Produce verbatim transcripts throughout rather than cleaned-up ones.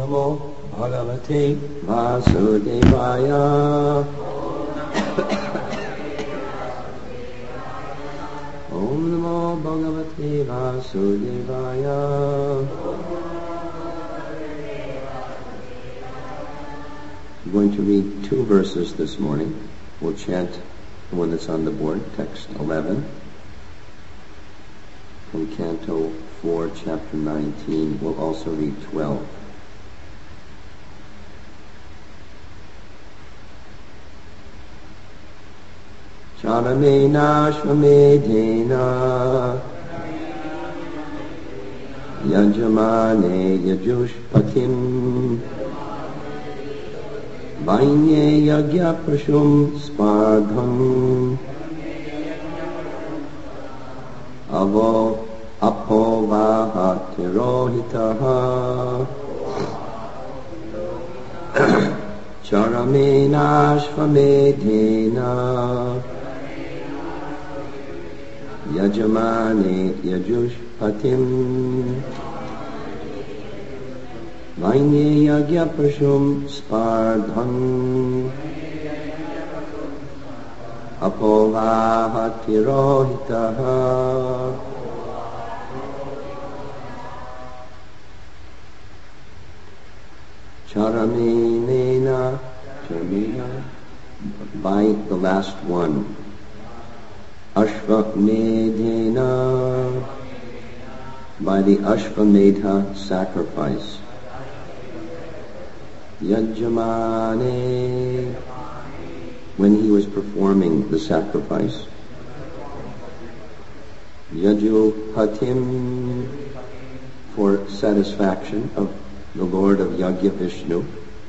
Namo Bhagavate Vasudevaya. Om Namo Bhagavate Vasudevaya. I'm going to read two verses this morning. We'll chant the one that's on the board, text eleven, from Canto four, chapter nineteen. We'll also read twelve. Charamena Shvamedena Yajamane Yajushpatim Vainye Yagya Prashum Spardham Avo Apovahatirohitaha Charamena Shvamedena Yajamane Yajushpatim Vainye Yagya Prashum Spardham Apovahatirohitaha Charamenena Charamena by the last one. Ashvamedhena by the Ashvamedha sacrifice. Yajamane when he was performing the sacrifice. Yajupatim for satisfaction of the Lord of Yagya Vishnu.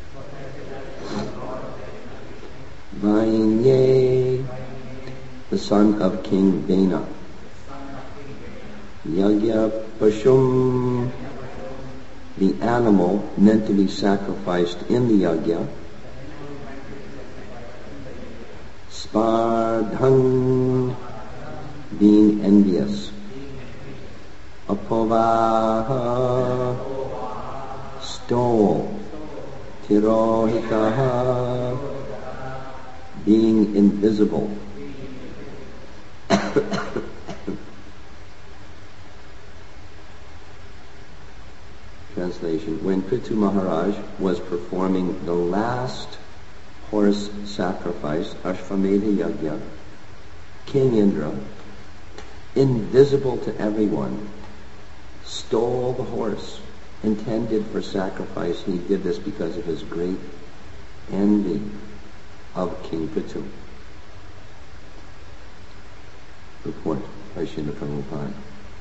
Vainye the son of King Vena. Yagya Pashum the animal meant to be sacrificed in the yagya. Spardhang being envious. Apovaha stole. Tirohitaha being invisible. Translation. When Prithu Maharaj was performing the last horse sacrifice, Ashvamedha Yagya, King Indra, invisible to everyone, stole the horse intended for sacrifice. He did this because of his great envy of King Prithu. Report by Srila Prabhupada.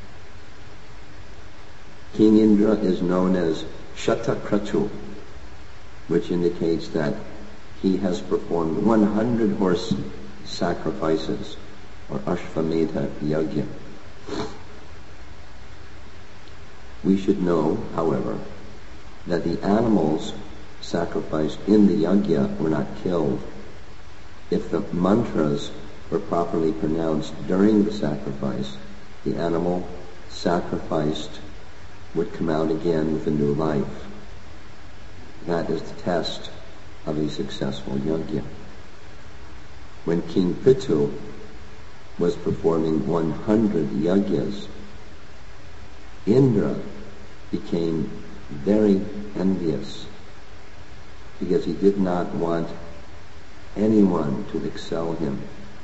King Indra is known as Shatakratu, which indicates that he has performed one hundred horse sacrifices, or Ashvamedha Yagya. We should know, however, that the animals sacrificed in the yagya were not killed. If the mantras were properly pronounced during the sacrifice, the animal sacrificed would come out again with a new life. That is the test of a successful yagya. When King Prithu was performing one hundred yagyas, Indra became very envious because he did not want anyone to excel him.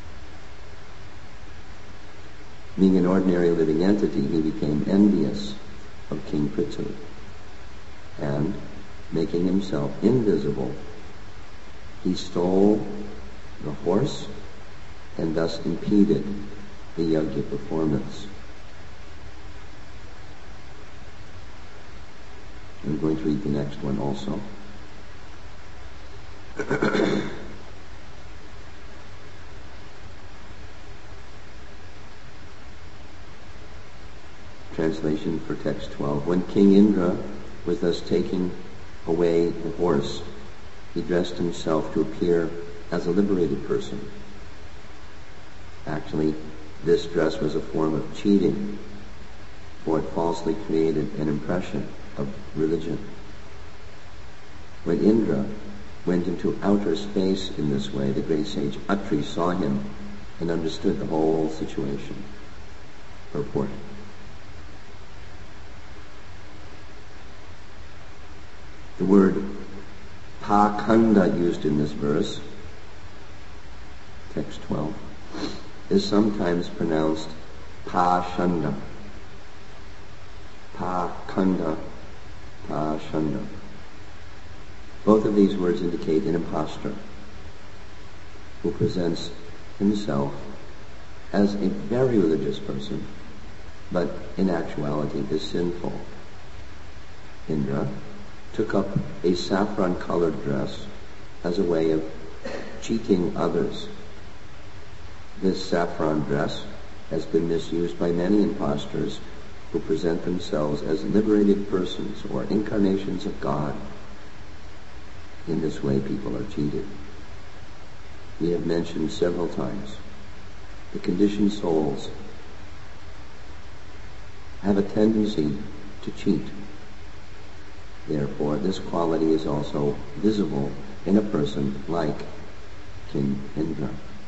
Being an ordinary living entity, he became envious of King Prithu, and making himself invisible, he stole the horse and thus impeded the yagya performance. I'm going to read the next one also. Translation for text twelve. When King Indra was thus taking away the horse, he dressed himself to appear as a liberated person. Actually, this dress was a form of cheating, for it falsely created an impression of religion. When Indra went into outer space in this way, the great sage Atri saw him and understood the whole situation. Purport. The word pakanda used in this verse, text twelve, is sometimes pronounced pashanda. Pakanda, pashanda. Both of these words indicate an impostor who presents himself as a very religious person, but in actuality is sinful. Indra took up a saffron-colored dress as a way of cheating others. This saffron dress has been misused by many impostors who present themselves as liberated persons or incarnations of God. In this way, people are cheated. We have mentioned several times the conditioned souls have a tendency to cheat. Therefore, this quality is also visible in a person like King Indra.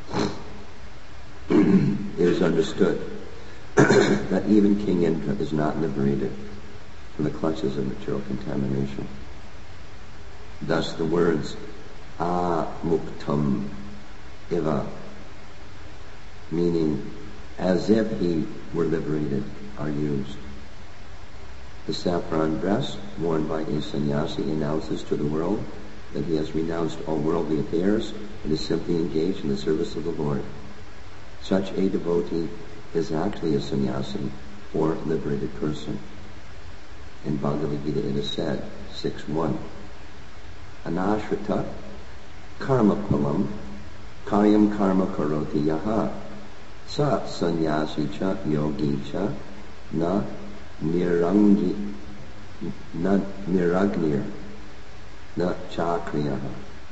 It is understood that even King Indra is not liberated from the clutches of material contamination. Thus the words amuktam iva, meaning as if he were liberated, are used. The saffron dress worn by a sannyasi announces to the world that he has renounced all worldly affairs and is simply engaged in the service of the Lord. Such a devotee is actually a sannyasi or liberated person. In Bhagavad Gita it is said, six one, Anashrita karma palam karyam karma karoti yaha sa sannyasi cha yogi cha na nirangi na niragnir na chakriyaha.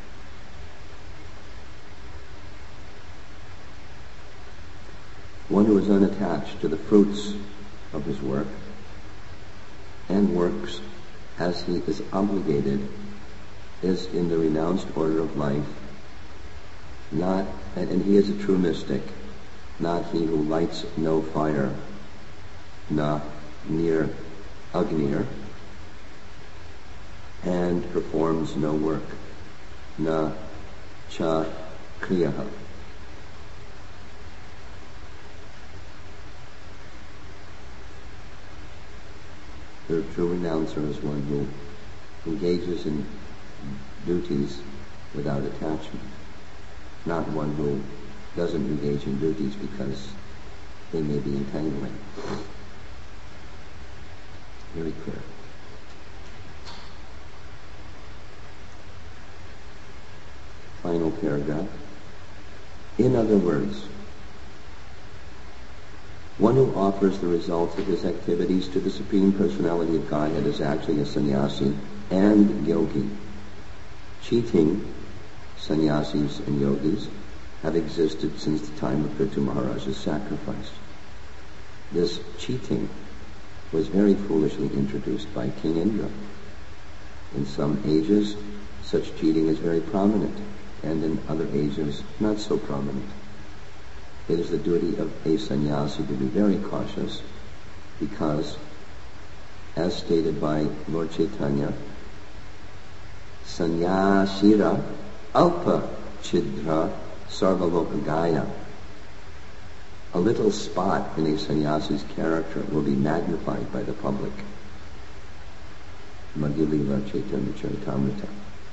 One who is unattached to the fruits of his work and works as he is obligated is in the renounced order of life, not, and, and he is a true mystic, not he who lights no fire, na near agnir, and performs no work, na cha kriyaha. The true renouncer is one who engages in duties without attachment, not one who doesn't engage in duties because they may be entangling. Very clear. Final paragraph. In other words, one who offers the results of his activities to the Supreme Personality of Godhead is actually a sannyasi and yogi. Cheating sannyasis and yogis have existed since the time of Prithu Maharaj's sacrifice. This cheating was very foolishly introduced by King Indra. In some ages, such cheating is very prominent, and in other ages, not so prominent. It is the duty of a sannyasi to be very cautious because, as stated by Lord Chaitanya, sannyasira alpa chidra sarvalokagaya. A little spot in a sannyasi's character will be magnified by the public. Madhya-lila Chaitanya Charitamrita.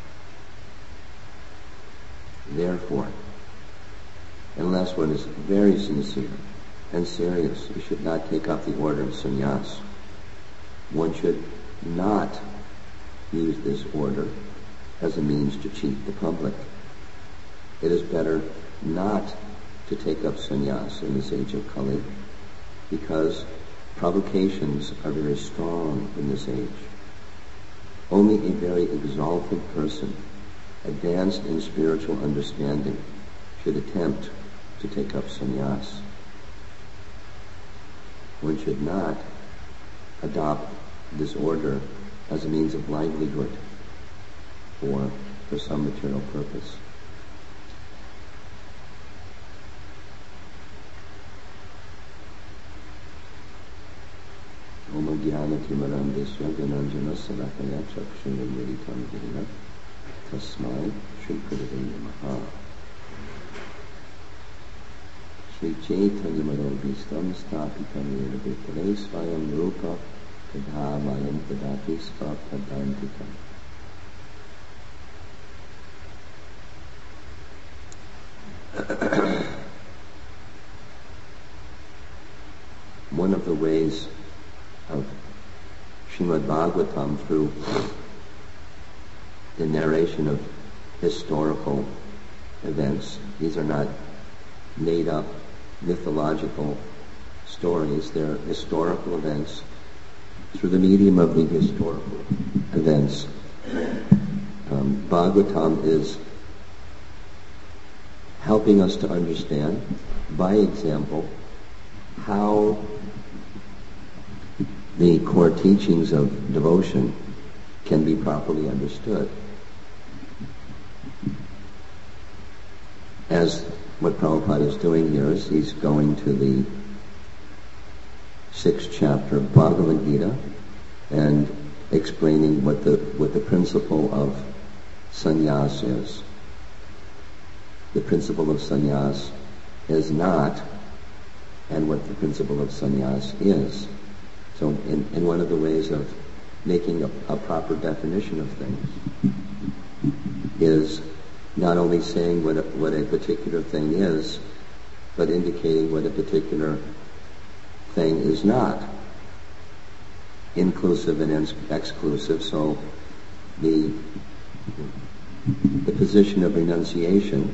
Therefore, unless one is very sincere and serious, you should not take up the order of sannyas. One should not use this order as a means to cheat the public. It is better not to take up sannyas in this age of Kali because provocations are very strong in this age. Only a very exalted person, advanced in spiritual understanding, should attempt to take up sannyas. One should not adopt this order as a means of livelihood. for, for some material purpose. Om Jnana Timarandesya Gyananjana Salakaya Chakshurayuritam Girina Tasmai Shri Gurave Namaha. Shri Chaitanya Manobhistam Sthapitam Yena Bhutale Svayam Rupa Kadhamayam Kadati Svapadantikam. One of the ways of Srimad Bhagavatam through the narration of historical events. These are not made up mythological stories. They're historical events. Through the medium of the historical events, um, Bhagavatam is helping us to understand, by example, how the core teachings of devotion can be properly understood. As what Prabhupada is doing here is he's going to the sixth chapter of Bhagavad Gita and explaining what the what the principle of sannyas is. The principle of sannyas is not, and what the principle of sannyas is. So in, in one of the ways of making a, a proper definition of things is not only saying what a, what a particular thing is, but indicating what a particular thing is not. Inclusive and ex- exclusive. So the the position of renunciation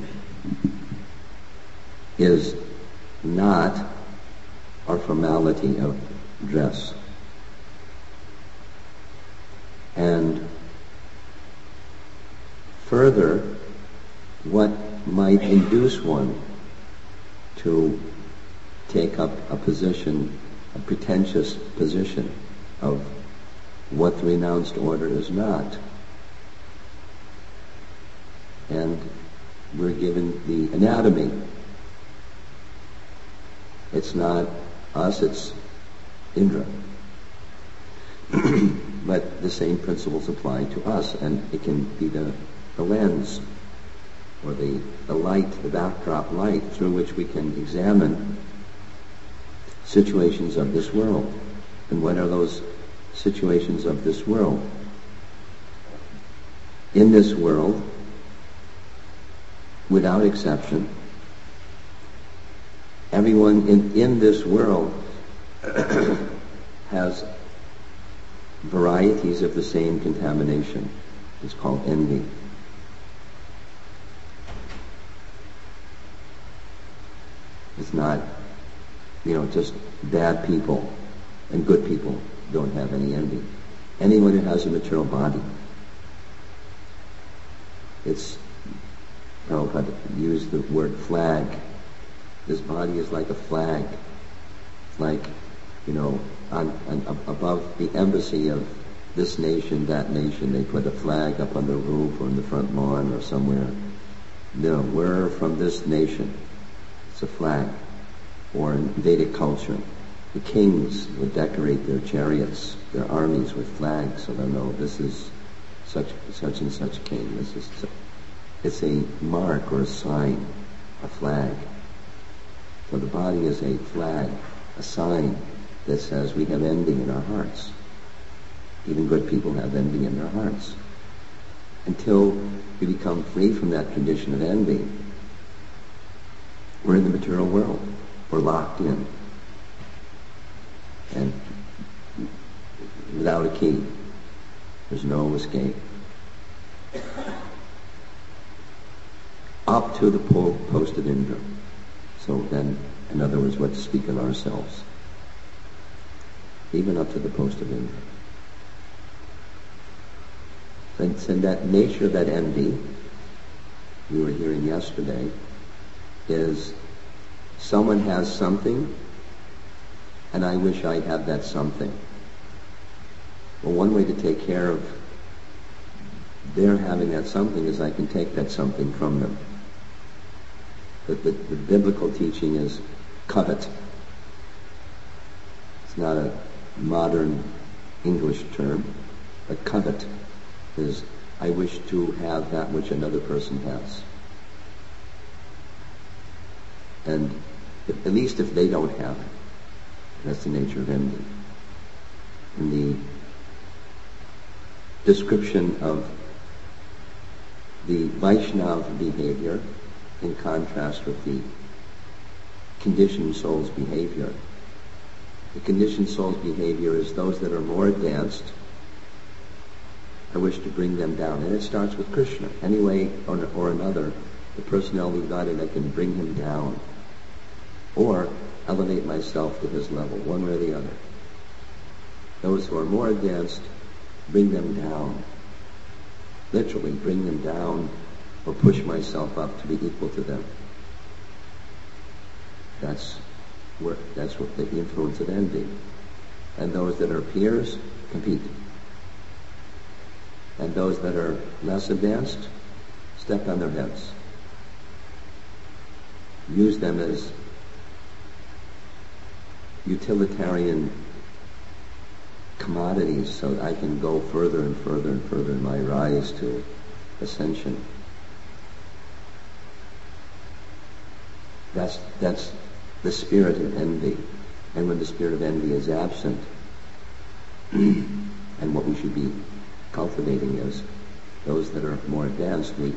is not our formality of dress. And further, what might induce one to take up a position, a pretentious position of what the renounced order is not. And we're given the anatomy. It's not us, it's Indra. But the same principles apply to us, and it can be the, the lens or the, the light, the backdrop light through which we can examine situations of this world. And what are those situations of this world? In this world, without exception, everyone in, in this world has varieties of the same contamination. It's called envy. It's not, you know, just bad people and good people don't have any envy. Anyone who has a material body, it's, Prabhupada used the word flag. This body is like a flag. It's like, you know, on, on, above the embassy of this nation, that nation, they put a flag up on the roof or in the front lawn or somewhere. No, we're from this nation. It's a flag. Or in Vedic culture, the kings would decorate their chariots, their armies with flags, so they know this is such such and such king. This is it's a mark or a sign, a flag. So the body is a flag, a sign that says we have envy in our hearts. Even good people have envy in their hearts. Until we become free from that condition of envy, we're in the material world. We're locked in. And without a key, there's no escape. Up to the po- post of Indra. So then, in other words, what to speak of ourselves. Even up to the post of Indra. And so that nature of that envy, we were hearing yesterday, is someone has something, and I wish I had that something. Well, one way to take care of their having that something is I can take that something from them. But the, the biblical teaching is covet. It's not a modern English term, but covet is I wish to have that which another person has. And if, at least if they don't have it, that's the nature of envy. In the description of the Vaishnav behavior, in contrast with the conditioned soul's behavior, the conditioned soul's behavior is those that are more advanced. I wish to bring them down. And it starts with Krishna. Any way or, or another, the personality of God, and I can bring him down. Or elevate myself to his level, one way or the other. Those who are more advanced, bring them down. Literally, bring them down or push myself up to be equal to them. That's where, that's what the influence of envy. And those that are peers, compete. And those that are less advanced, step on their heads. Use them as utilitarian commodities so that I can go further and further and further in my rise to ascension. That's, that's the spirit of envy. And when the spirit of envy is absent, and what we should be cultivating is those that are more advanced, we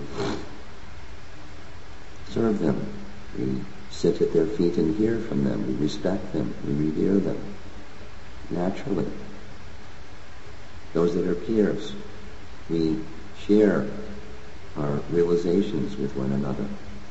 serve them. We sit at their feet and hear from them. We respect them. We revere them. Naturally. Those that are peers, we share our realizations with one another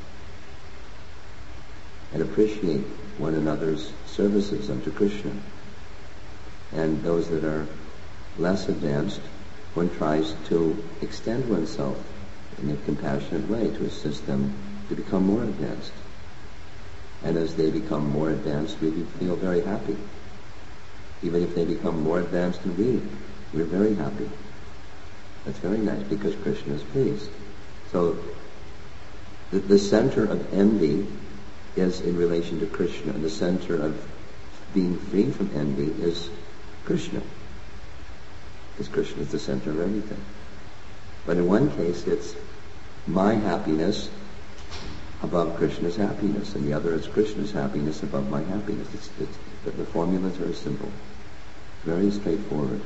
and appreciate one another's services unto Krishna. And those that are less advanced, one tries to extend oneself in a compassionate way to assist them to become more advanced. And as they become more advanced, we feel very happy. Even if they become more advanced than we, we're very happy. That's very nice because Krishna is pleased. So the, the center of envy is in relation to Krishna, and the center of being free from envy is Krishna. Because Krishna is the center of everything. But in one case, it's my happiness above Krishna's happiness, and the other is Krishna's happiness above my happiness. It's, it's, the, the formula is very simple, very straightforward.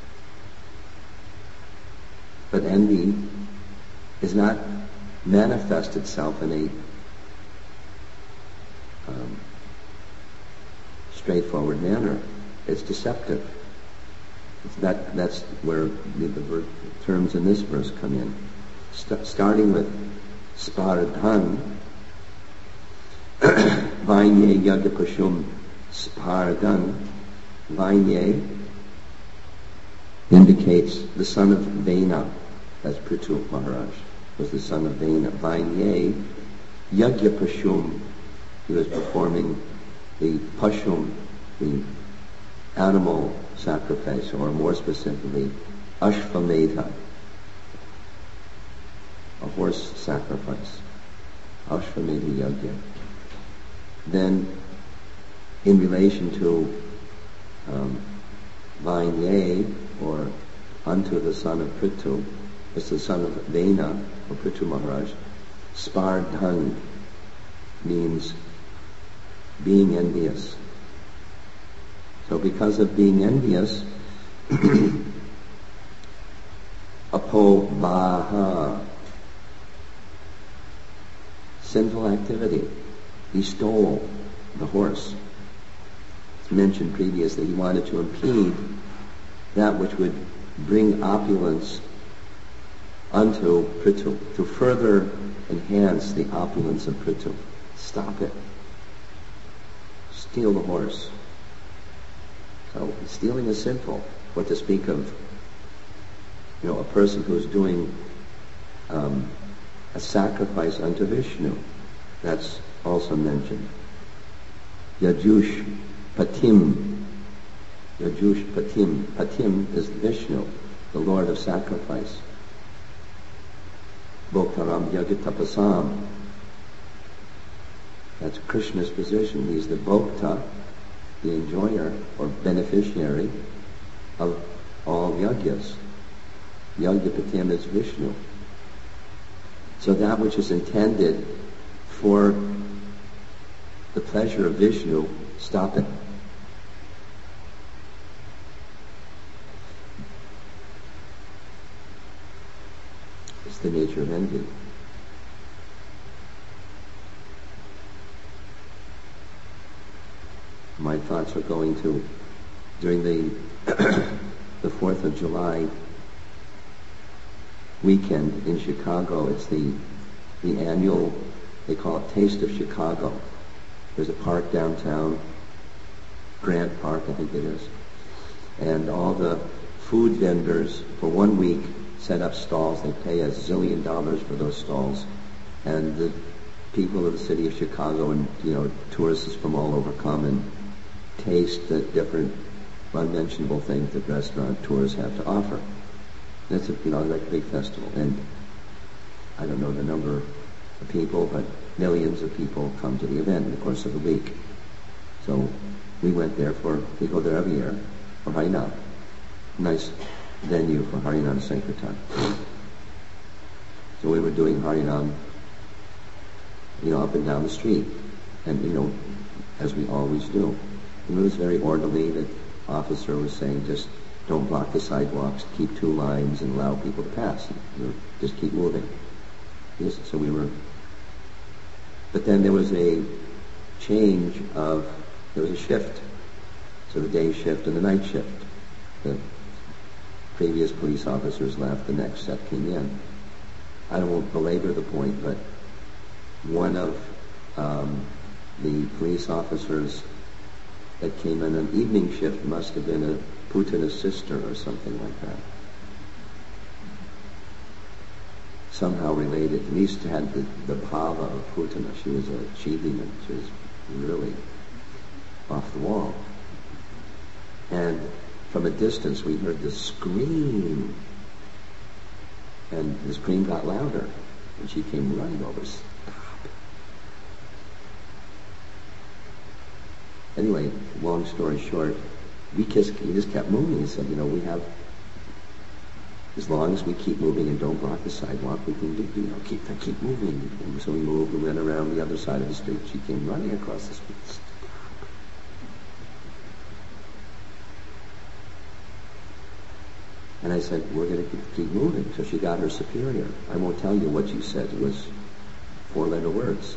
But envy is not manifest itself in a um, straightforward manner. It's deceptive. It's that, that's where the, the ver- terms in this verse come in. St- starting with spardhan, vainye yagapashum spardhan. Vainye indicates the son of Vena. That's Prithu Maharaj, was the son of Vena. Vainye Yagyapashum, he was performing the pashum, the animal sacrifice, or more specifically, Ashvamedha, a horse sacrifice. Ashvamedha Yagya. Then, in relation to um, Vainye, or unto the son of Prithu, it's the son of Vena, or Prithu Maharaj. Spardhan means being envious. So because of being envious, apobhaha, sinful activity. He stole the horse. It's mentioned previously, he wanted to impede that which would bring opulence unto Prithu, to further enhance the opulence of Prithu. Stop it. Steal the horse. So stealing is sinful. What to speak of, you know, a person who's doing um, a sacrifice unto Vishnu. That's also mentioned. Yajush Patim. Yajush Patim. Patim is Vishnu, the Lord of sacrifice. Bhoktaram Yagatapasam. That's Krishna's position. He's the Bhokta, the enjoyer or beneficiary of all yagyas. Yagyapatim is Vishnu. So that which is intended for the pleasure of Vishnu, stop it. It's the nature of envy. My thoughts are going to, during the the fourth of July weekend in Chicago, it's the the annual, they call it Taste of Chicago. There's a park downtown, Grant Park, I think it is. And all the food vendors for one week set up stalls. They pay a zillion dollars for those stalls. And the people of the city of Chicago and, you know, tourists from all over come and taste the different unmentionable things that restaurant tours have to offer. That's a, you know, like a big festival. And I don't know the number of people, but millions of people come to the event in the course of the week. So we went there for, we go there every year for Harinam. Nice venue for Harinam Sankirtan. So we were doing Harinam, you know, up and down the street. And, you know, as we always do. And it was very orderly. The officer was saying, just don't block the sidewalks, keep two lines and allow people to pass. You know, just keep moving. Yes, so we were... But then there was a change of, there was a shift. So the day shift and the night shift. The previous police officers left, the next set came in. I won't belabor the point, but one of um, the police officers that came in an evening shift must have been a Putana's sister or something like that. Somehow related. At least had the, the Bhava of Putana. She was a Chidiman. She was really off the wall. And from a distance we heard the scream. And the scream got louder. And she came running over. Stop. Anyway, long story short, we just, we just kept moving and said, you know, we have, as long as we keep moving and don't block the sidewalk, we can do, you know, keep keep moving. And so we moved and went around the other side of the street. She came running across the street. Stop. And I said, we're going to keep, keep moving. So she got her superior. I won't tell you what she said. It was four-letter words.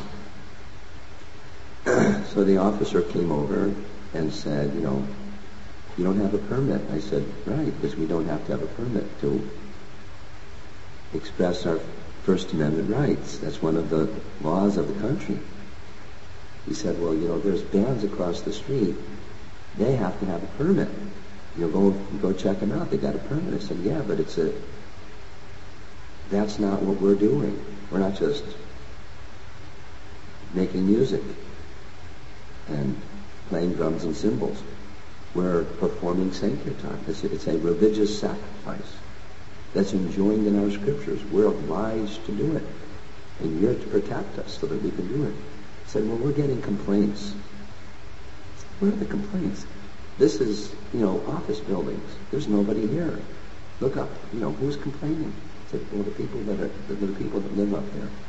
So the officer came over and said, you know, you don't have a permit. I said, right, because we don't have to have a permit to express our First Amendment rights. That's one of the laws of the country. He said, well, you know, there's bands across the street. They have to have a permit. You'll go go check them out. They got a permit. I said, yeah, but it's a, that's not what we're doing. We're not just making music and playing drums and cymbals. We're performing Sankirtan. It's, it's a religious sacrifice that's enjoined in our scriptures. We're obliged to do it. And you're to protect us so that we can do it. I said, well, we're getting complaints. Where are the complaints? This is, you know, office buildings. There's nobody here. Look up, you know, who's complaining? I said, well, the people that are, the, the people that live up there.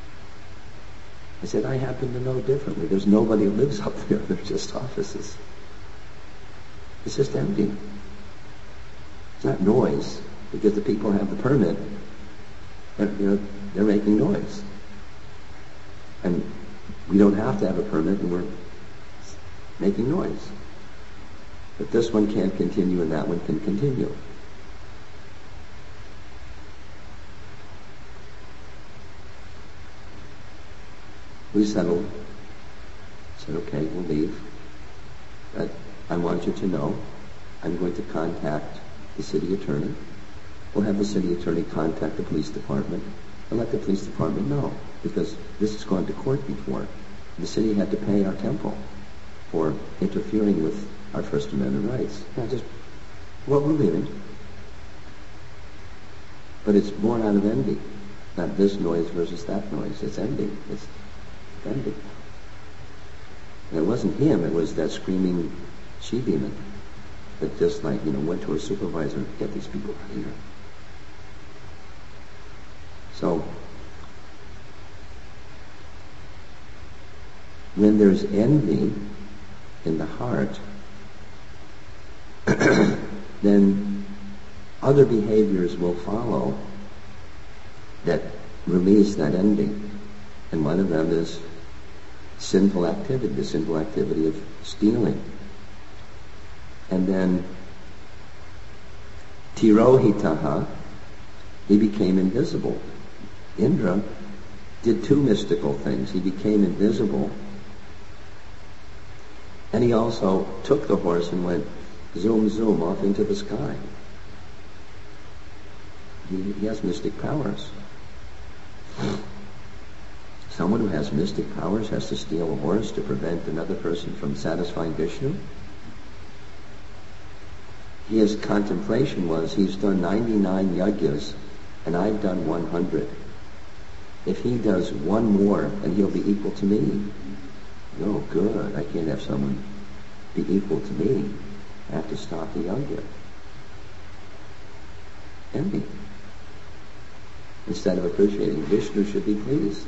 I said, I happen to know differently. There's nobody who lives up there. They're just offices. It's just empty. It's not noise, because the people have the permit. They're, you know, they're making noise. And we don't have to have a permit, and we're making noise. But this one can't continue, and that one can continue. We settled. Said, okay, we'll leave. But I want you to know, I'm going to contact the city attorney. We'll have the city attorney contact the police department and let the police department know, because this has gone to court before. The city had to pay our temple for interfering with our First Amendment rights. Not just what we're leaving, but it's born out of envy. Not this noise versus that noise. It's ending. It's ending. And it wasn't him, it was that screaming she-demon that just like, you know, went to her supervisor, get these people out of here. So, when there's envy in the heart, then other behaviors will follow that release that envy. And one of them is sinful activity, the sinful activity of stealing. And then Tirohitaha, he became invisible. Indra did two mystical things. He became invisible, and he also took the horse and went zoom, zoom off into the sky. He, he has mystic powers. Someone who has mystic powers has to steal a horse to prevent another person from satisfying Vishnu. His contemplation was, he's done ninety-nine yagyas, and I've done one hundred. If he does one more, then he'll be equal to me. No, good. I can't have someone be equal to me. I have to stop the yagya. Envy. Instead of appreciating, Vishnu should be pleased.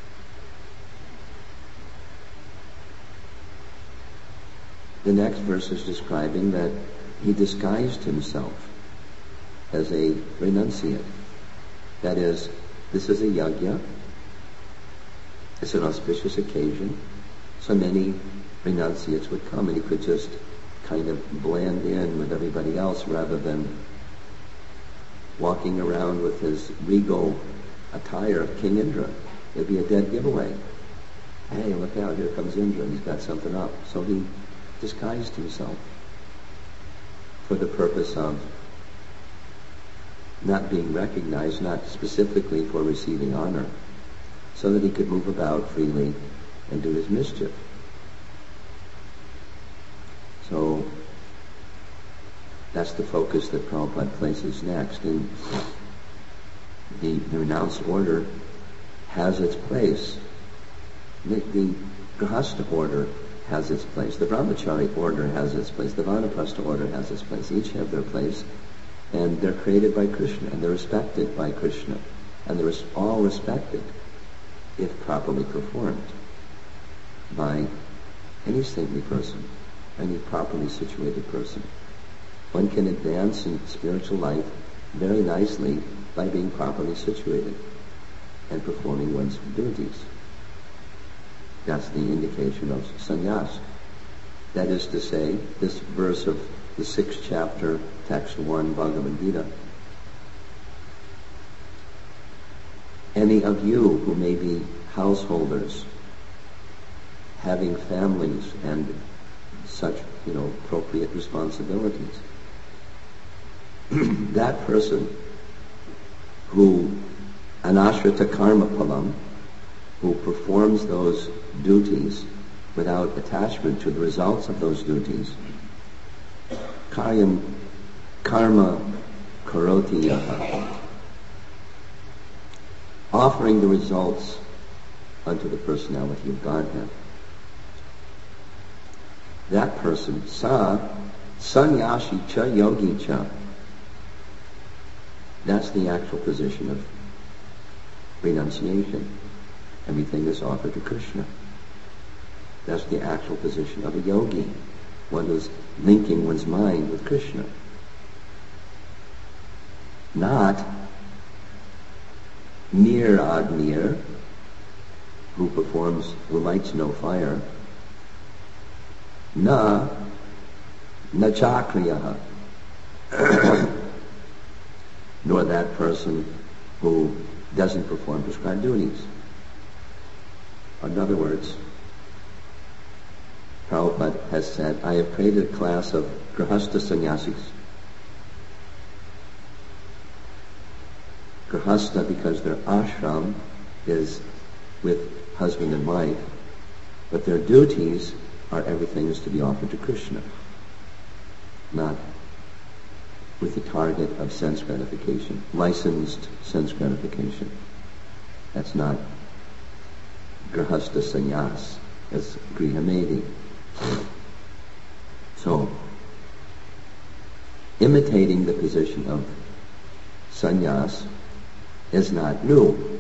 The next verse is describing that he disguised himself as a renunciate. That is, this is a yagya. It's an auspicious occasion. So many renunciates would come, and he could just kind of blend in with everybody else rather than walking around with his regal attire of King Indra. It'd be a dead giveaway. Hey, look out, here comes Indra, and he's got something up. So he disguised himself for the purpose of not being recognized, not specifically for receiving honor, so that he could move about freely and do his mischief. So that's the focus that Prabhupada places next. And the, the renounced order has its place. The, the Grihastha order has its place. The Brahmachari order has its place. The Vanaprastha order has its place. Each have their place. And they're created by Krishna, and they're respected by Krishna. And they're all respected if properly performed by any saintly person, any properly situated person. One can advance in spiritual life very nicely by being properly situated and performing one's duties. That's the indication of sannyas. That is to say, this verse of the sixth chapter, text one, Bhagavad Gita. Any of you who may be householders, having families and such, you know, appropriate responsibilities, that person who anashrita karma palam, who performs those duties without attachment to the results of those duties, karyam karma karoti yaha, offering the results unto the personality of Godhead. That person, sa sannyasi cha yogi cha, that's the actual position of renunciation. Everything is offered to Krishna. That's the actual position of a yogi, one who's linking one's mind with Krishna. Not Nir Agnir, who performs, who lights no fire. Na Nachakriyaha, nor that person who doesn't perform prescribed duties. In other words, Prabhupada has said, I have created a class of Grihastha sannyasis. Grihastha because their ashram is with husband and wife, but their duties are everything is to be offered to Krishna, not with the target of sense gratification, licensed sense gratification. That's not grihastha sannyas. That's grihamedi. So, imitating the position of sannyas is not new.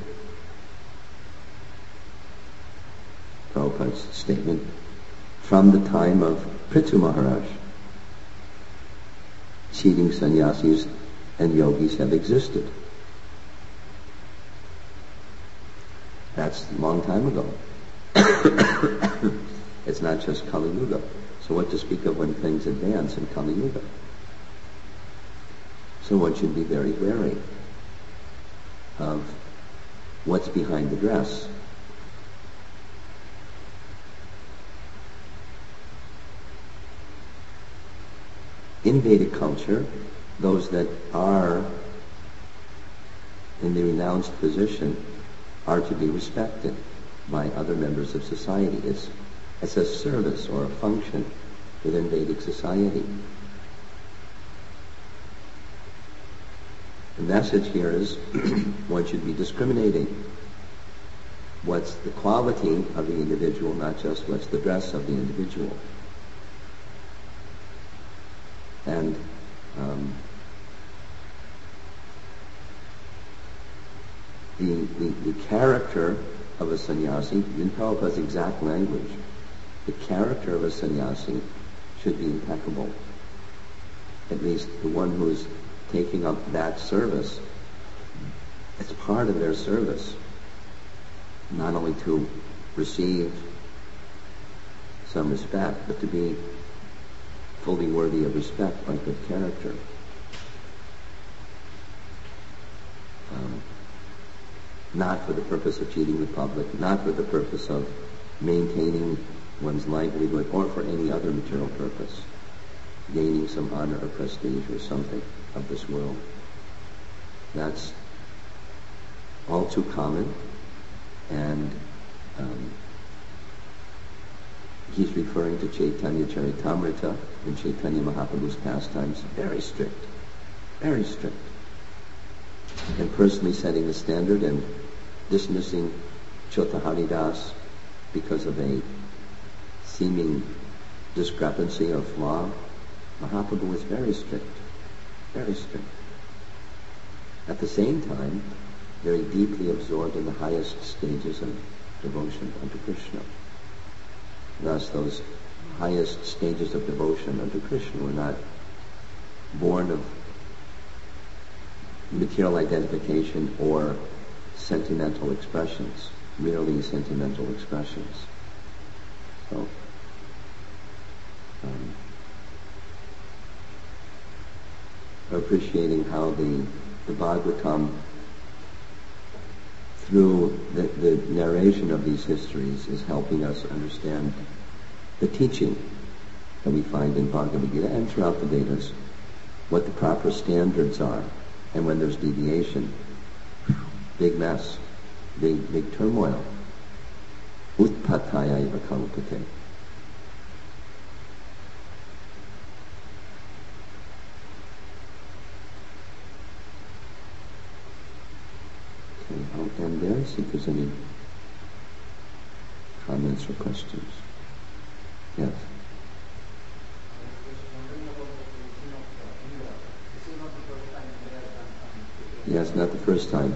Prabhupada's statement, from the time of Prithu Maharaj, seating sannyasis and yogis have existed. That's a long time ago. It's not just Kali Yuga. So what to speak of when things advance in Kali Yuga? So one should be very wary of what's behind the dress. In Vedic culture, those that are in the renounced position are to be respected by other members of society. It's, it's a service or a function within Vedic society. The message here is one should be discriminating. What's the quality of the individual, not just what's the dress of the individual. And um, the, the, the character of a sannyasi, in Prabhupada's exact language, the character of a sannyasi should be impeccable. At least the one who is taking up that service, it's part of their service, not only to receive some respect, but to be fully worthy of respect by good character. Um, not for the purpose of cheating the public, not for the purpose of maintaining one's livelihood, or for any other material purpose, gaining some honor or prestige or something of this world. That's all too common, and um, he's referring to Chaitanya Charitamrita and Chaitanya Mahaprabhu's pastimes. Very strict, very strict. And personally setting the standard and dismissing Chota Haridas because of a seeming discrepancy or flaw. Mahaprabhu was very strict, very strict. At the same time, very deeply absorbed in the highest stages of devotion unto Krishna. Thus, those highest stages of devotion unto Krishna were not born of material identification or sentimental expressions, merely sentimental expressions. So, um, appreciating how the, the Bhagavatam, through the, the narration of these histories, is helping us understand the teaching that we find in Bhagavad Gita and throughout the Vedas, what the proper standards are, and when there's deviation, big mess, big big turmoil. Utpataya iva kalpate. Okay, I'll end there, see if there's any comments or questions. Yes. Yes, not the first time.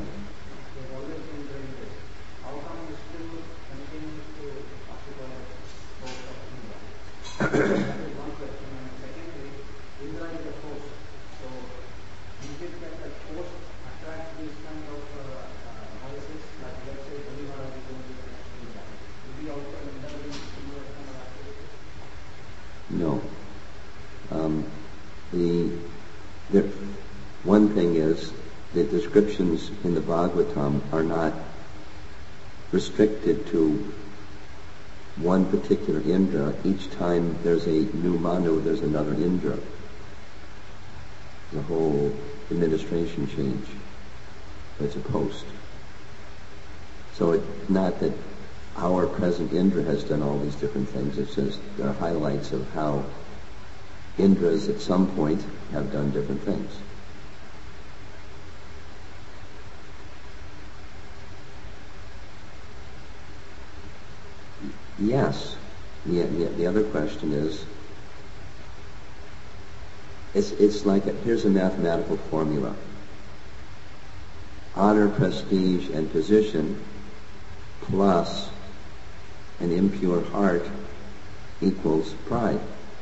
No. Um, the, the one thing is, the descriptions in the Bhagavatam are not restricted to one particular Indra. Each time there's a new Manu, there's another Indra. The whole administration change. It's a post. So it's not that our present Indra has done all these different things. It's just there are highlights of how Indras at some point have done different things. Yes. The, the, the other question is, it's, it's like, a, here's a mathematical formula. Honor, prestige, and position plus an impure heart equals pride.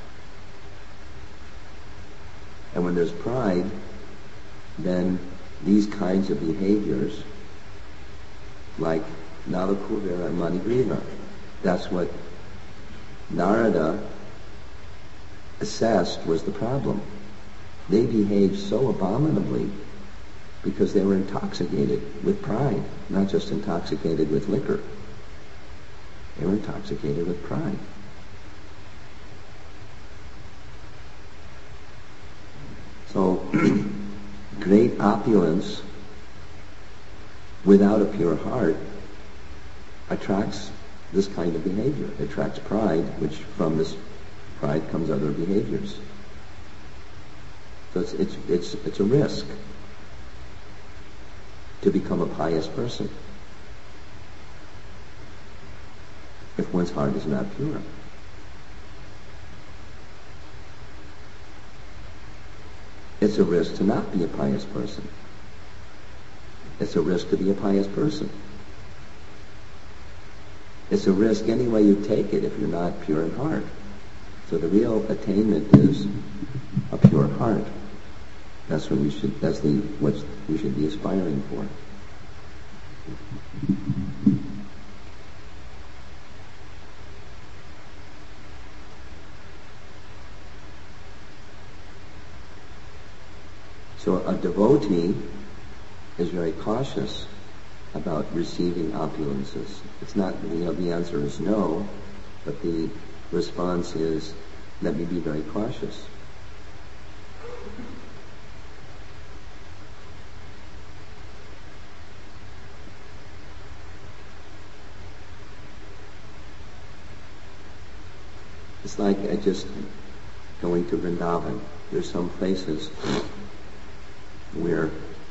And when there's pride, then these kinds of behaviors, like Nalakuvira and Manigriva, that's what Narada assessed was the problem. They behaved so abominably because they were intoxicated with pride, not just intoxicated with liquor. They were intoxicated with pride. So, great opulence without a pure heart attracts this kind of behavior. It attracts pride, which from this pride comes other behaviors. So it's, it's, it's, it's a risk to become a pious person if one's heart is not pure. It's a risk to not be a pious person. It's a risk to be a pious person. It's a risk any way you take it if you're not pure in heart. So the real attainment is a pure heart. That's what we should. That's the what we should be aspiring for. So a devotee is very cautious about receiving opulences. It's not, you know, the answer is no, but the response is, let me be very cautious. It's like I just going to Vrindavan. There's some places where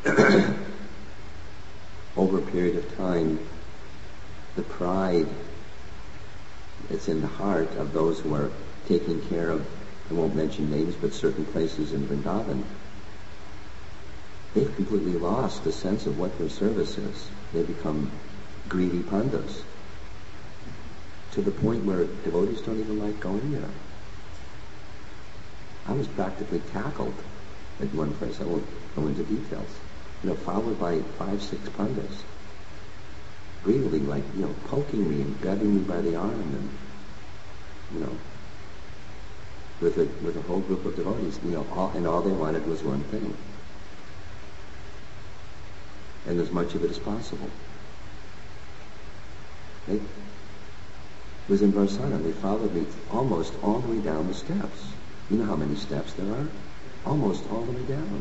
over a period of time, the pride that's in the heart of those who are taking care of, I won't mention names, but certain places in Vrindavan, they've completely lost the sense of what their service is. They become greedy pandas, to the point where devotees don't even like going there. I was practically tackled at one place. I won't go into details. You know, followed by five, six pandas, greedily, like, you know, poking me and grabbing me by the arm, and, you know, with a with a whole group of devotees, you know, all, and all they wanted was one thing, and as much of it as possible. They, it was in Varsana. They followed me almost all the way down the steps. You know how many steps there are? Almost all the way down.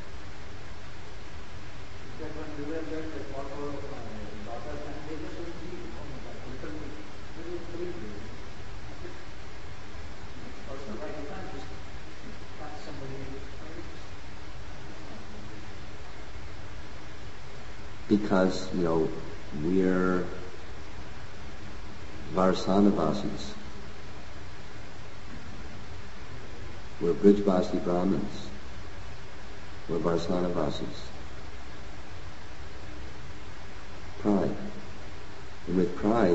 Because, you know, we're Varsanavasis. We're Brijvasi Brahmins. We're Varsanavasis. Pride. And with pride,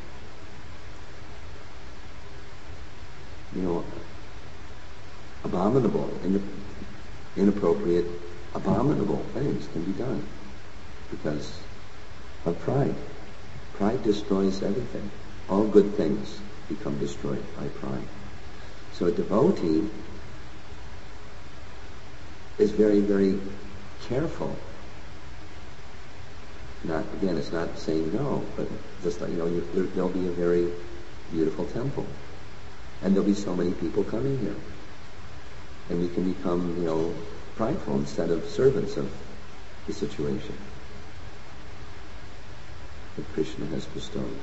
you know, abominable, inappropriate, abominable things can be done because of pride. Pride destroys everything. All good things become destroyed by pride. So a devotee is very, very careful. Not, again, it's not saying no, but just like, you know, you, there, there'll be a very beautiful temple. And there'll be so many people coming here. And we can become, you know, prideful instead of servants of the situation that Krishna has bestowed.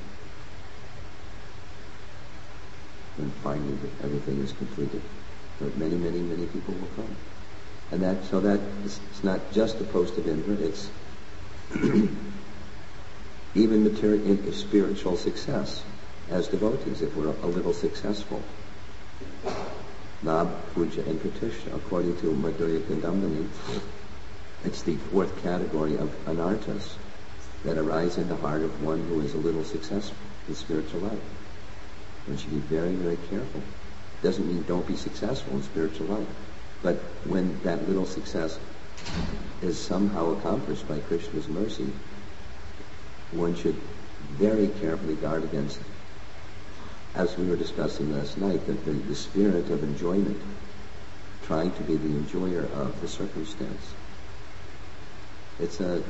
And finally, everything is completed. But many, many, many people will come. And that, so that is, it's not just a post of Indra, it's even material, spiritual success as devotees if we're a little successful. Labh, puja, and pratishtha, according to Madhurya Kandambani, it's the fourth category of anarthas that arise in the heart of one who is a little successful in spiritual life. One should be very, very careful. Doesn't mean don't be successful in spiritual life. But when that little success is somehow accomplished by Krishna's mercy, one should very carefully guard against, as we were discussing last night, the, the, the spirit of enjoyment, trying to be the enjoyer of the circumstance. It's a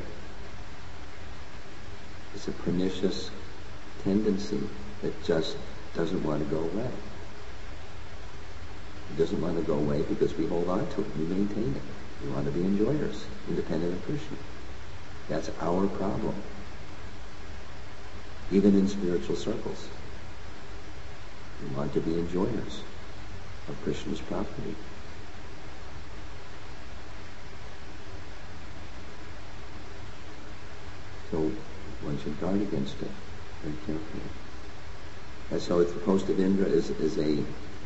it's a pernicious tendency that just doesn't want to go away. It doesn't want to go away because we hold on to it, we maintain it. We want to be enjoyers, independent of Krishna. That's our problem. Even in spiritual circles, we want to be enjoyers of Krishna's property. So one should guard against it very carefully. And so it's the post of Indra is, is a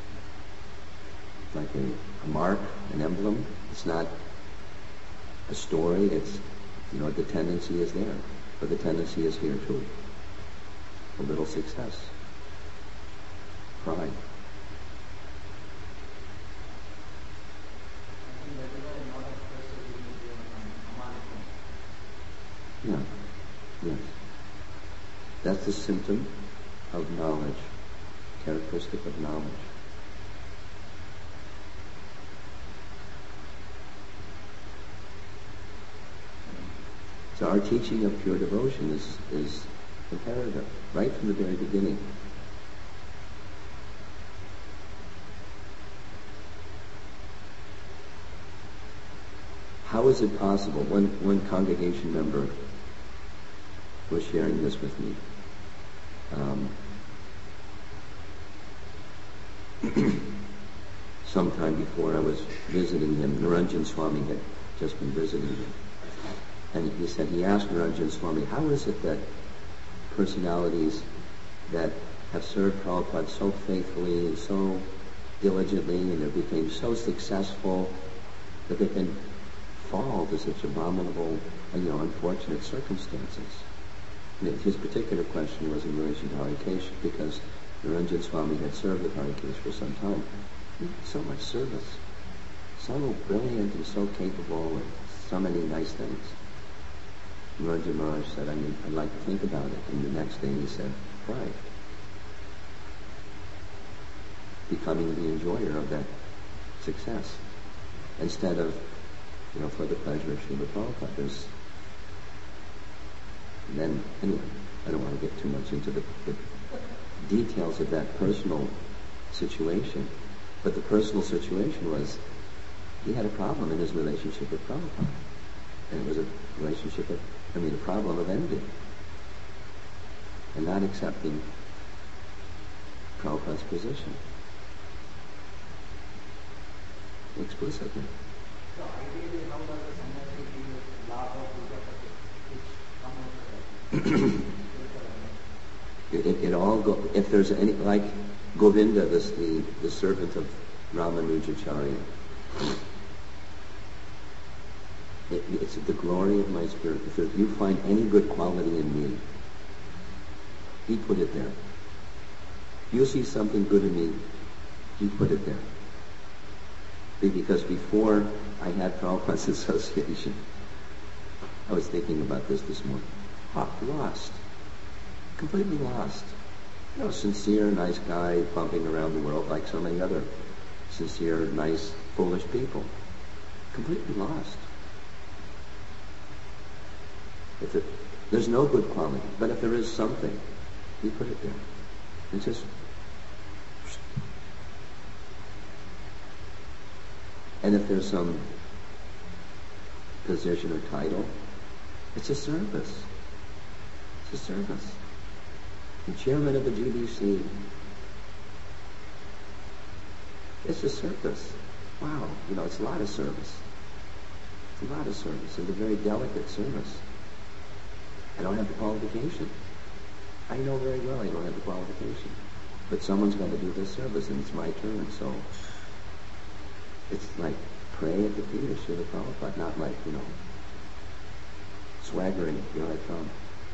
like a, a mark, an emblem. It's not a story. It's, you know, the tendency is there. But the tendency is here too. A little success. Pride. Yeah. Yes. That's the symptom of knowledge, characteristic of knowledge. So our teaching of pure devotion is, is imperative, right from the very beginning. How is it possible? One, one congregation member was sharing this with me. Um, sometime before I was visiting him, Niranjan Swami had just been visiting him. And he said, he asked Niranjan Swami, how is it that personalities that have served Prabhupada so faithfully and so diligently and they became so successful that they can fall to such abominable, you know, unfortunate circumstances? And his particular question was in relation to Harikesh, because Niranjan Swami had served with Harikesh for some time. So much service. So brilliant and so capable and so many nice things. Niranjan Maharaj said, I mean, I'd like to think about it. And the next day he said, pride. Becoming the enjoyer of that success. Instead of, you know, for the pleasure of Srila Prabhupada. There's, and then, anyway, I don't want to get too much into the, the details of that personal situation. But the personal situation was, he had a problem in his relationship with Prabhupada. And it was a relationship of, I mean, a problem of envy. And not accepting Prabhupada's position. Explicitly. So ideally, how does the sannyasi deal with labh or puja which come out of it? It, it all go, if there's any, like Govinda, this, the, the servant of Ramanujacharya, it, it's the glory of my spirit. If there, you find any good quality in me, he put it there. If you see something good in me, he put it there. Because before I had Prabhupada's association, I was thinking about this this morning. Oh, lost. Completely lost. You know, sincere, nice guy, bumping around the world like so many other sincere, nice, foolish people. Completely lost. If it, there's no good quality, but if there is something, you put it there. It's just... And if there's some position or title, it's a service. It's a service. The chairman of the G B C. It's a service. Wow, you know, it's a lot of service. It's a lot of service. It's a very delicate service. I don't have the qualification. I know very well I don't have the qualification. But someone's got to do this service, and it's my turn, so it's like pray at the feet of Srila Prabhupada, not like, you know, swaggering, here I come.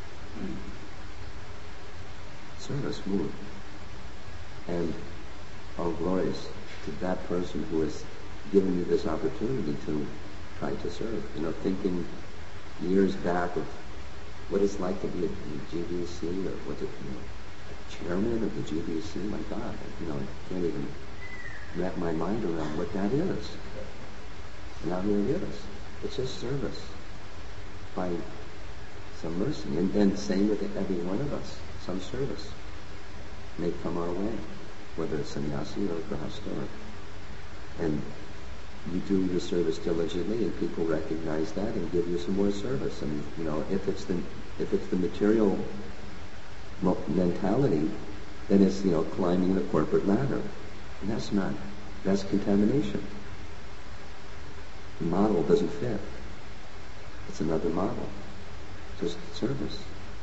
Service, move. And all glories to that person who has given you this opportunity to try to serve. You know, thinking years back of what it's like to be a G B C, or what's it, you know, a chairman of the G B C. My God, you know, I can't even wrap my mind around what that is. And how here it is. It's just service by some mercy. And then same with every one of us. Some service may come our way, whether it's sannyasi or grahastha. And you do your service diligently, and people recognize that and give you some more service. And you know, if it's the if it's the material mo- mentality, then it's, you know, climbing the corporate ladder, and that's not that's contamination. The model doesn't fit. It's another model, just service.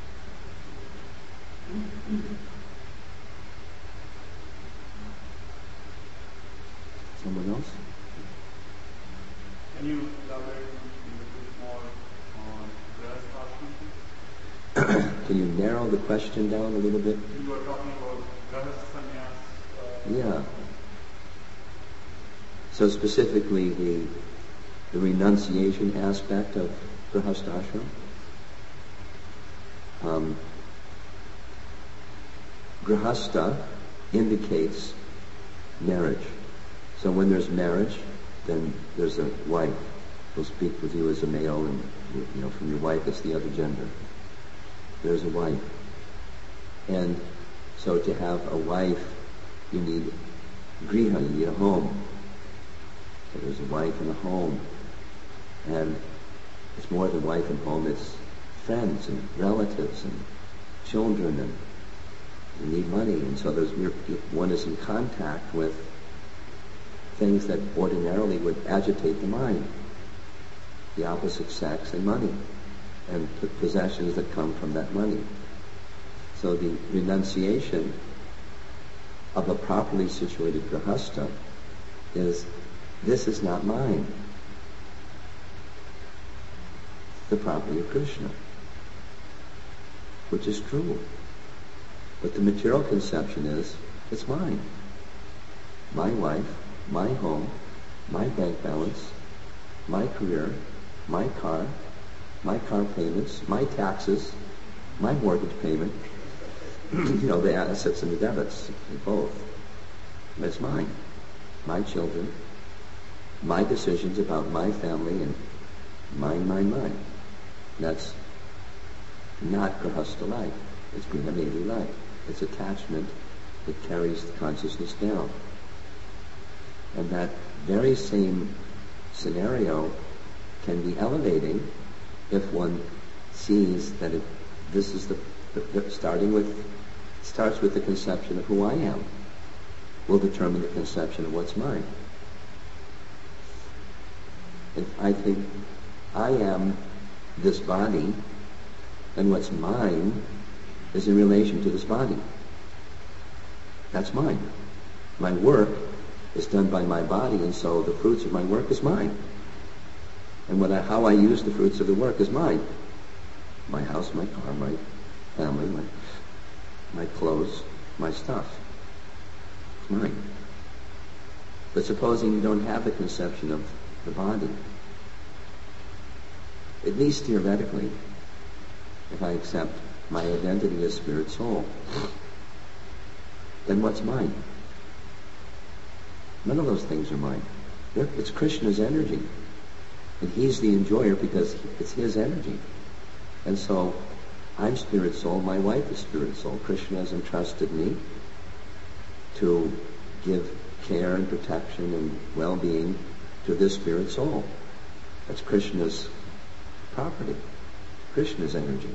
Someone else? Can you elaborate a bit more on grahastha ashram? Can you narrow the question down a little bit? You were talking about grahastha sannyas. Uh, Yeah. So specifically the the renunciation aspect of grahastha ashram. Um, grahastha indicates marriage. So when there's marriage, then there's a wife who'll speak with you as a male, and you know, from your wife it's the other gender. There's a wife. And so to have a wife, you need griha, you need a home. So there's a wife and a home. And it's more than wife and home, it's friends and relatives and children, and you need money. And so there's, one is in contact with things that ordinarily would agitate the mind. The opposite sex and money, and the possessions that come from that money. So the renunciation of a properly situated grahastha is, this is not mine. The property of Krishna, which is true. But the material conception is, it's mine. My wife, my home, my bank balance, my career, my car, my car payments, my taxes, my mortgage payment, you know, the assets and the debits, both. It's mine. My children, my decisions about my family, and mine, mine, mine. That's not grahastha life. It's grihamedi life. It's attachment that carries the consciousness down. And that very same scenario can be elevating if one sees that it, this is the, the starting with starts with the conception of who I am will determine the conception of what's mine. If I think I am this body, then what's mine is in relation to this body. That's mine. My work is done by my body, and so the fruits of my work is mine. And what I, how I use the fruits of the work is mine. My house, my car, my family, my, my clothes, my stuff. It's mine. But supposing you don't have the conception of the body, at least theoretically, if I accept my identity as spirit soul, then what's mine? None of those things are mine. They're, it's Krishna's energy. And he's the enjoyer because it's his energy. And so, I'm spirit soul, my wife is spirit soul. Krishna has entrusted me to give care and protection and well-being to this spirit soul. That's Krishna's property, Krishna's energy.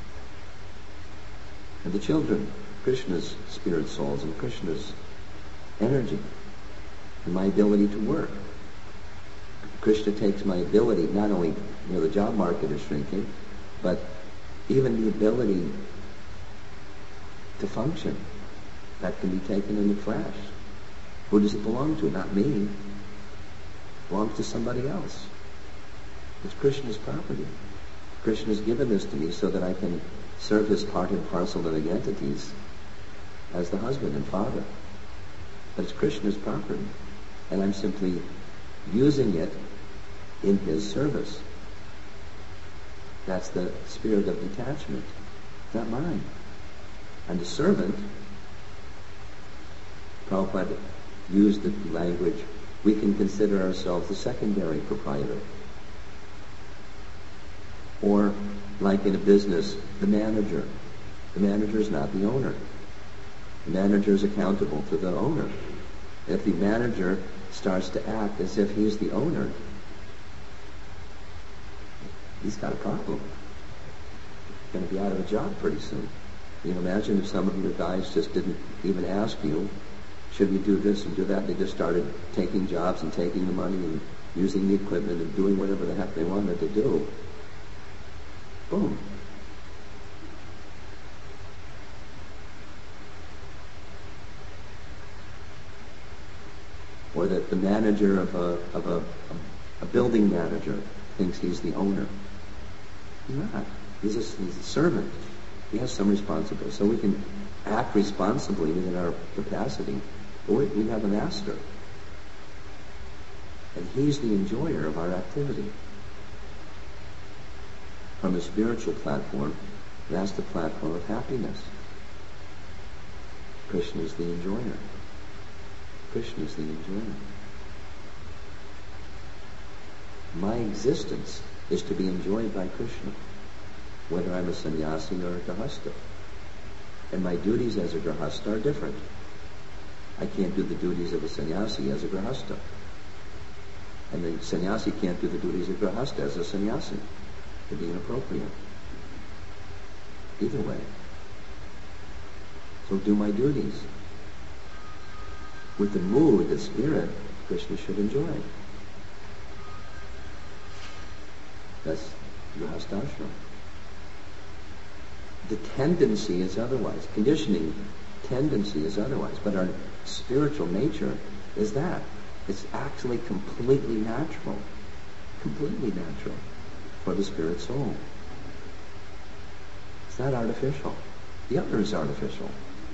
And the children, Krishna's spirit souls and Krishna's energy. And my ability to work. Krishna takes my ability, not only, you know, the job market is shrinking, but even the ability to function. That can be taken in a flash. Who does it belong to? Not me. It belongs to somebody else. It's Krishna's property. Krishna has given this to me so that I can serve his part and parcel living entities as the husband and father. But it's Krishna's property, and I'm simply using it in his service. That's the spirit of detachment. It's not mine. I'm the servant. Prabhupada used the language, we can consider ourselves the secondary proprietor. Or, like in a business, the manager. The manager is not the owner. The manager is accountable to the owner. If the manager starts to act as if he's the owner, he's got a problem. He's going to be out of a job pretty soon. You know, imagine if some of your guys just didn't even ask you, should we do this and do that? They just started taking jobs and taking the money and using the equipment and doing whatever the heck they wanted to do. Boom. Or that the manager of a of a, a building manager thinks he's the owner. He's not. He's a, he's a servant. He has some responsibility. So we can act responsibly within our capacity. But we, we have a master. And he's the enjoyer of our activity. From a spiritual platform, that's the platform of happiness. Krishna is the enjoyer. Krishna is the enjoyer. My existence is to be enjoyed by Krishna, whether I'm a sannyasi or a grihastha. And my duties as a grihastha are different. I can't do the duties of a sannyasi as a grihastha. And the sannyasi can't do the duties of grihastha as a sannyasi. It'd be inappropriate. Either way. So do my duties. With the mood, the spirit, Krishna should enjoy. That's grihasthashram. The tendency is otherwise. Conditioning tendency is otherwise. But our spiritual nature is that. It's actually completely natural. Completely natural for the spirit soul. It's not artificial. The other is artificial.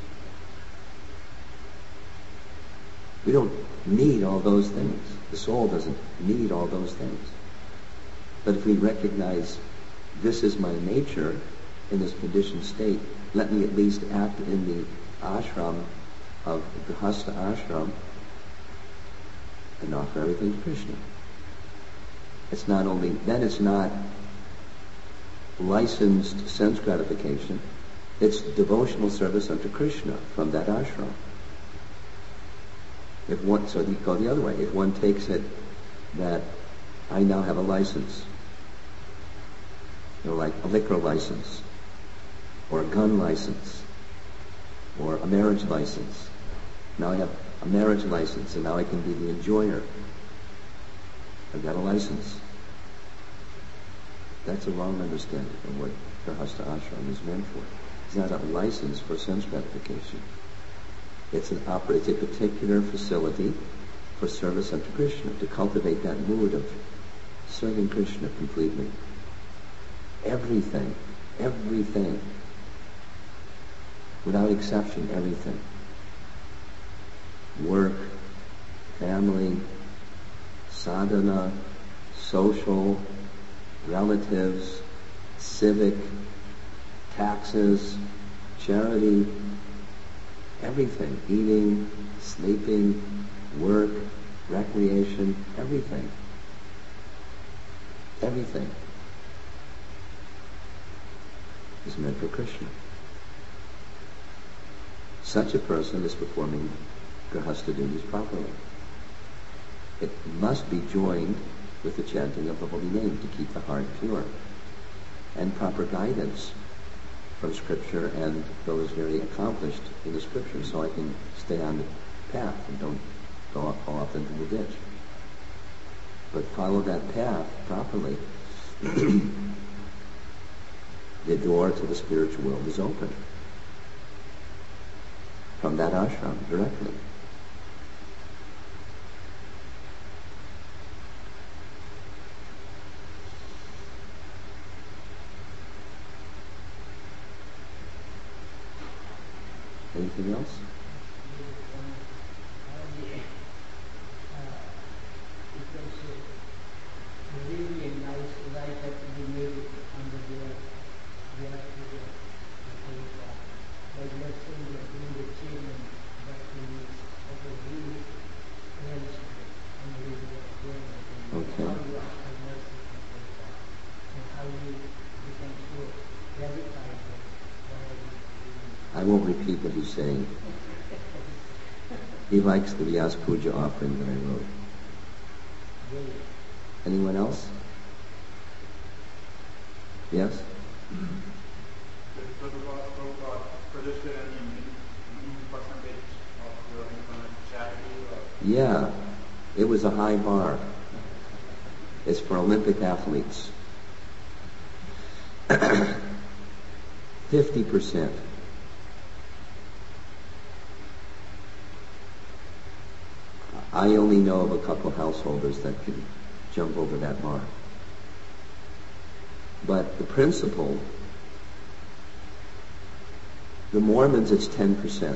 We don't need all those things. The soul doesn't need all those things. But if we recognize this is my nature in this conditioned state, let me at least act in the ashram of the Grihastha ashram and offer everything to Krishna. It's not only, then it's not licensed sense gratification, it's devotional service unto Krishna from that ashram. If one, so you go the other way. If one takes it that I now have a license, you know, like a liquor license, or a gun license, or a marriage license. Now I have a marriage license, and now I can be the enjoyer. I've got a license. That's a wrong understanding of what Grihastha ashram is meant for. It's not a license for sense gratification. It's an opera, it's a particular facility for service unto Krishna, to cultivate that mood of serving Krishna completely. Everything, everything, without exception, everything. Work, family, sadhana, social, relatives, civic, taxes, charity, everything, eating, sleeping, work, recreation, everything. Everything is meant for Krishna. Such a person is performing Grihastha duties properly. It must be joined with the chanting of the holy name to keep the heart pure, and proper guidance from Scripture and those very accomplished in the Scripture, so I can stay on the path and don't go off, go off into the ditch. But follow that path properly. The door to the spiritual world is open. from that ashram directly. Anything else? Okay. I won't repeat what he's saying. He likes the Vyas Puja offering that I wrote. Anyone else? Yes? Yeah, it was a high bar. It's for Olympic athletes. Fifty percent. I only know of a couple householders that can jump over that bar. But the principle, the Mormons, it's ten percent.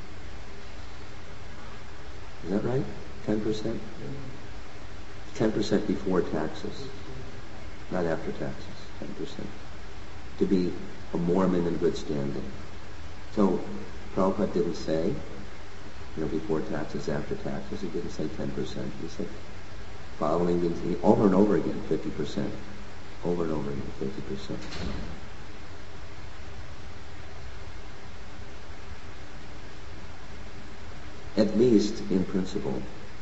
Is that right? ten percent? ten percent before taxes, not after taxes, ten percent. To be a Mormon in good standing. So Prabhupada didn't say, you know, before taxes, after taxes. He didn't say ten percent. He said, following means over and over again, fifty percent. Over and over again, fifty percent. At least in principle,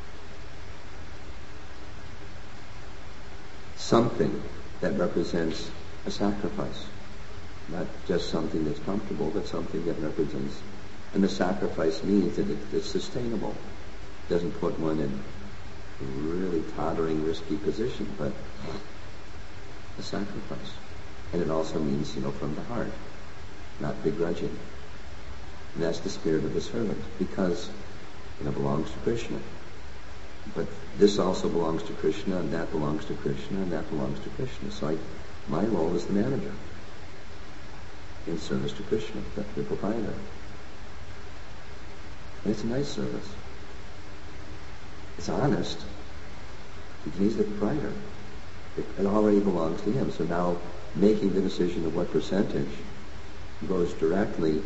something that represents a sacrifice. Not just something that's comfortable, but something that represents. And the sacrifice means that it, it's sustainable. It doesn't put one in a really tottering, risky position, but a sacrifice. And it also means, you know, from the heart, not begrudging. And that's the spirit of the servant, because it belongs to Krishna. But this also belongs to Krishna, and that belongs to Krishna, and that belongs to Krishna. So I, my role is the manager in service to Krishna, the, the proprietor. And it's a nice service. It's honest, because he's the proprietor. It, it already belongs to him. So now making the decision of what percentage goes directly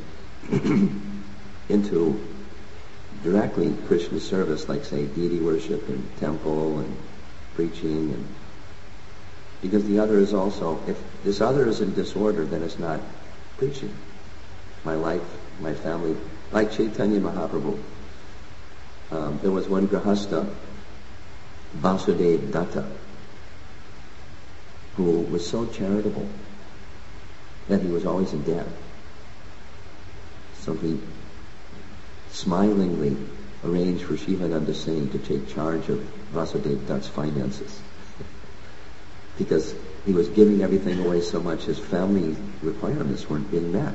into directly Krishna service, like say deity worship and temple and preaching, and because the other is also, if this other is in disorder, then it's not preaching. My life, my family, like Chaitanya Mahaprabhu. Um, there was one Grahastha, Vasudev Datta, who was so charitable that he was always in debt. So he smilingly arranged for Shivananda Singh to take charge of Vasudev Dutt's finances. Because he was giving everything away so much, his family requirements weren't being met.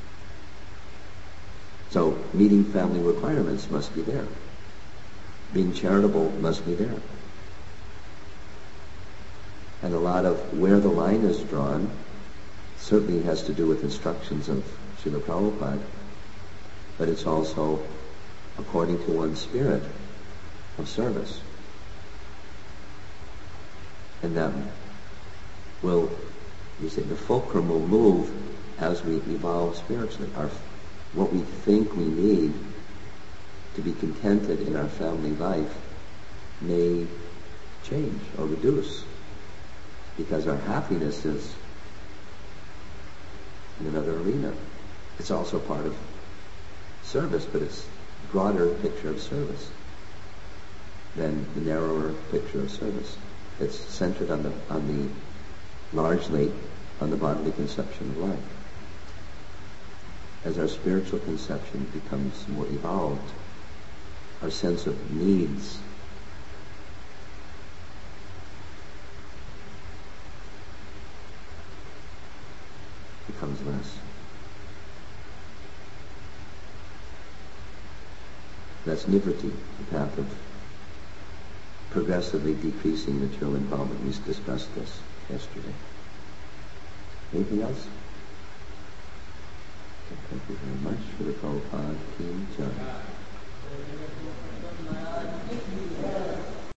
So meeting family requirements must be there. Being charitable must be there. And a lot of where the line is drawn certainly has to do with instructions of Srila Prabhupada, but it's also according to one's spirit of service. And that will, you say, the fulcrum will move as we evolve spiritually. Our, what we think we need to be contented in our family life may change or reduce, because our happiness is in another arena. It's also part of service, but it's a broader picture of service than the narrower picture of service. It's centered on the on the largely on the bodily conception of life. As our spiritual conception becomes more evolved, our sense of needs becomes less. That's nivritti, the path of progressively decreasing material involvement. We discussed this yesterday. Anything else? Thank you very much for the Prabhupada team. John.